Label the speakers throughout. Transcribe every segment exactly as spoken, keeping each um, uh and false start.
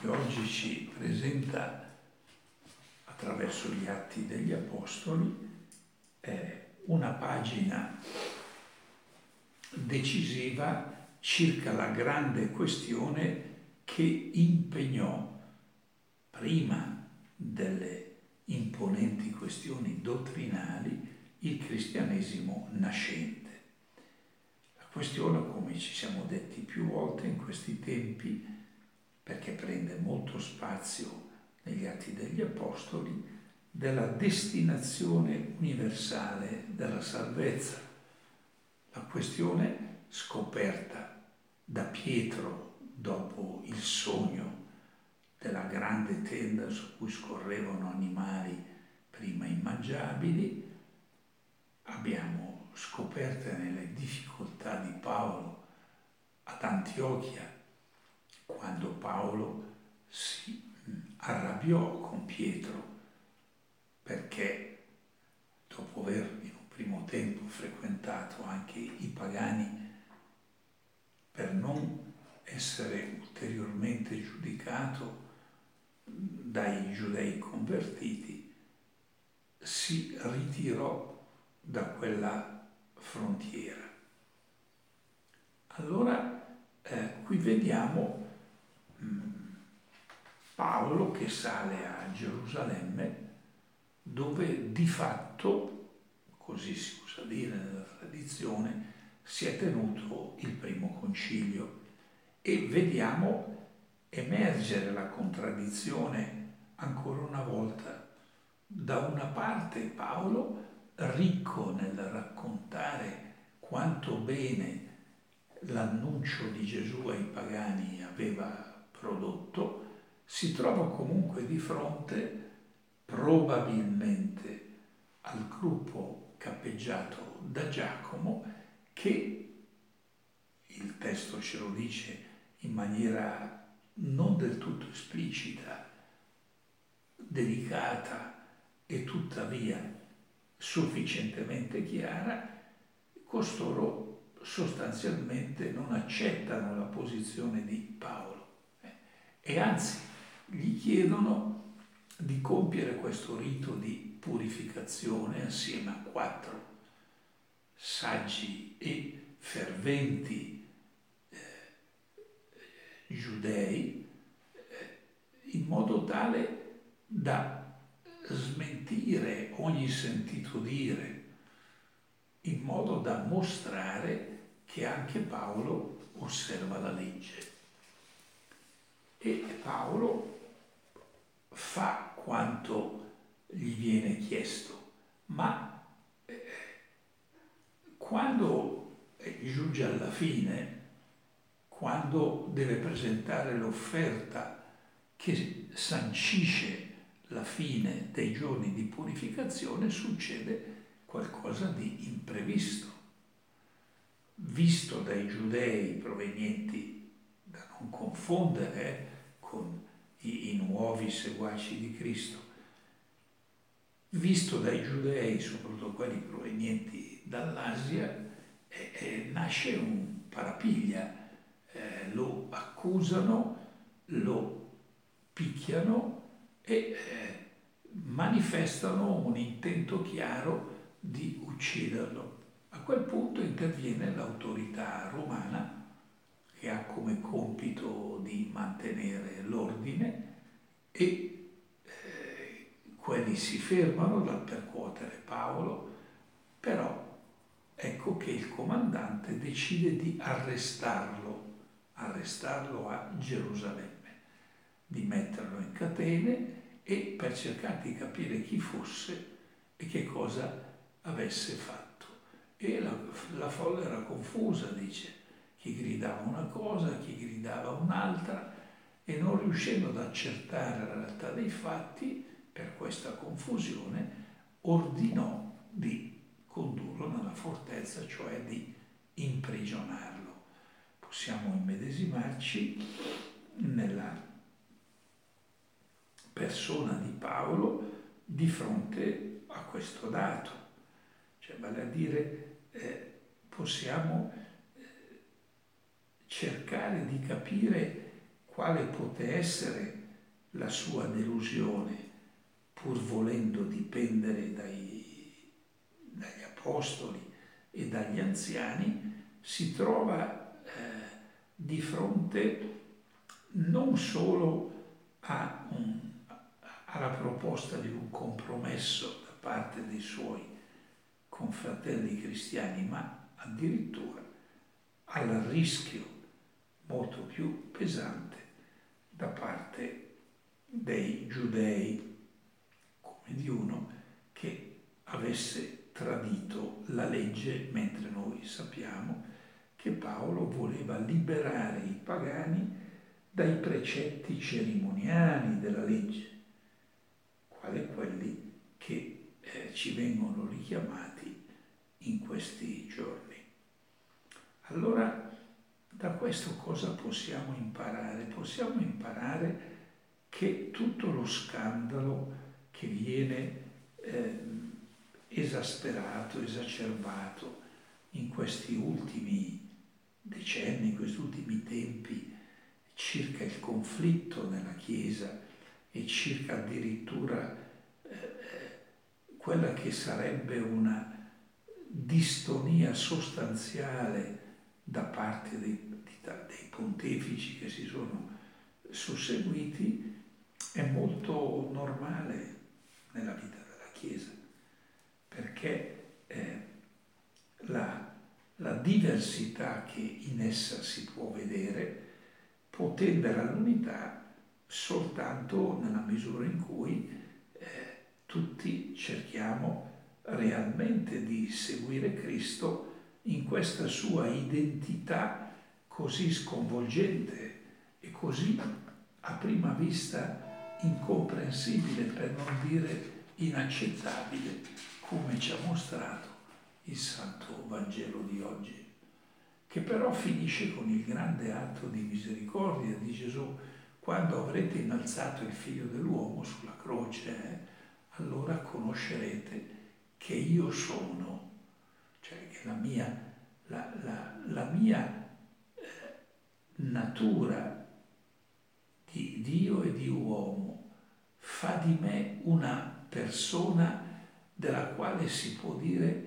Speaker 1: che oggi ci presenta attraverso gli Atti degli Apostoli è una pagina decisiva circa la grande questione che impegnò, prima delle imponenti questioni dottrinali, il cristianesimo nascente. La questione, come ci siamo detti più volte in questi tempi, perché prende molto spazio negli Atti degli Apostoli, della destinazione universale della salvezza. La questione scoperta da Pietro dopo il sogno della grande tenda su cui scorrevano animali prima immangiabili, abbiamo scoperte nelle difficoltà di Paolo ad Antiochia, quando Paolo si arrabbiò con Pietro perché, dopo aver in un primo tempo frequentato anche i pagani, per non essere ulteriormente giudicato dai giudei convertiti, si ritirò da quella frontiera. Allora eh, qui vediamo mh, Paolo che sale a Gerusalemme, dove di fatto, così si usa dire nella tradizione, si è tenuto il primo concilio, e vediamo emergere la contraddizione ancora una volta. Da una parte Paolo, ricco nel raccontare quanto bene l'annuncio di Gesù ai pagani aveva prodotto, si trova comunque di fronte probabilmente al gruppo cappeggiato da Giacomo, che il testo ce lo dice in maniera non del tutto esplicita, delicata e tuttavia sufficientemente chiara. Costoro sostanzialmente non accettano la posizione di Paolo eh, e anzi gli chiedono di compiere questo rito di purificazione assieme a quattro saggi e ferventi eh, giudei, eh, in modo tale da smentire ogni sentito dire, in modo da mostrare che anche Paolo osserva la legge. E Paolo fa quanto gli viene chiesto, ma eh, quando giunge alla fine, quando deve presentare l'offerta che sancisce la fine dei giorni di purificazione, succede qualcosa di imprevisto. Visto dai giudei provenienti, da non confondere con i, i nuovi seguaci di Cristo, visto dai giudei, soprattutto quelli provenienti dall'Asia, eh, eh, nasce un parapiglia, eh, lo accusano, lo picchiano e eh, manifestano un intento chiaro di ucciderlo. A quel punto interviene l'autorità romana, che ha come compito di mantenere l'ordine, e eh, quelli si fermano dal percuotere Paolo, però ecco che il comandante decide di arrestarlo, arrestarlo a Gerusalemme, di metterlo in catene e per cercare di capire chi fosse e che cosa avesse fatto. E la, la folla era confusa, dice, chi gridava una cosa, chi gridava un'altra, e non riuscendo ad accertare la realtà dei fatti, per questa confusione, ordinò di condurlo nella fortezza, cioè di imprigionarlo. Possiamo immedesimarci nella persona di Paolo di fronte a questo dato, cioè vale a dire eh, possiamo eh, cercare di capire quale poté essere la sua delusione, pur volendo dipendere dai, dagli apostoli e dagli anziani, si trova eh, di fronte non solo a un, alla proposta di un compromesso da parte dei suoi confratelli cristiani, ma addirittura al rischio molto più pesante da parte dei giudei, come di uno che avesse tradito la legge, mentre noi sappiamo che Paolo voleva liberare i pagani dai precetti cerimoniali della legge, quali quelli che eh, ci vengono richiamati in questi giorni. Allora, da questo cosa possiamo imparare? Possiamo imparare che tutto lo scandalo che viene eh, esasperato, esacerbato in questi ultimi decenni, in questi ultimi tempi, circa il conflitto nella Chiesa e circa addirittura eh, quella che sarebbe una distonia sostanziale da parte dei, dei pontefici che si sono susseguiti, è molto normale nella vita della Chiesa, perché eh, la, la diversità che in essa si può vedere può tendere all'unità soltanto nella misura in cui eh, tutti cerchiamo realmente di seguire Cristo in questa sua identità così sconvolgente e così a prima vista incomprensibile, per non dire inaccettabile, come ci ha mostrato il Santo Vangelo di oggi, che però finisce con il grande atto di misericordia di Gesù. Quando avrete innalzato il Figlio dell'uomo sulla croce, eh, allora conoscerete che io sono, cioè che la mia, la, la, la mia eh, natura di Dio e di uomo fa di me una persona della quale si può dire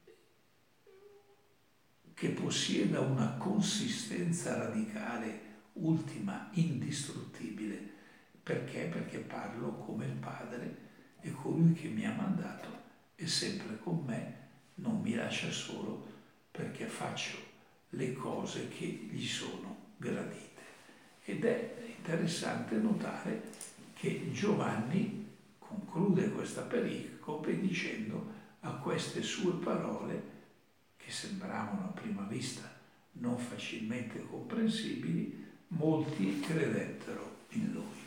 Speaker 1: che possieda una consistenza radicale, ultima, indistruttibile. Perché? Perché parlo come il Padre e colui che mi ha mandato è sempre con me, non mi lascia solo, perché faccio le cose che gli sono gradite. Ed è interessante notare che Giovanni conclude questa pericope dicendo a queste sue parole, che sembravano a prima vista non facilmente comprensibili, molti credettero in lui.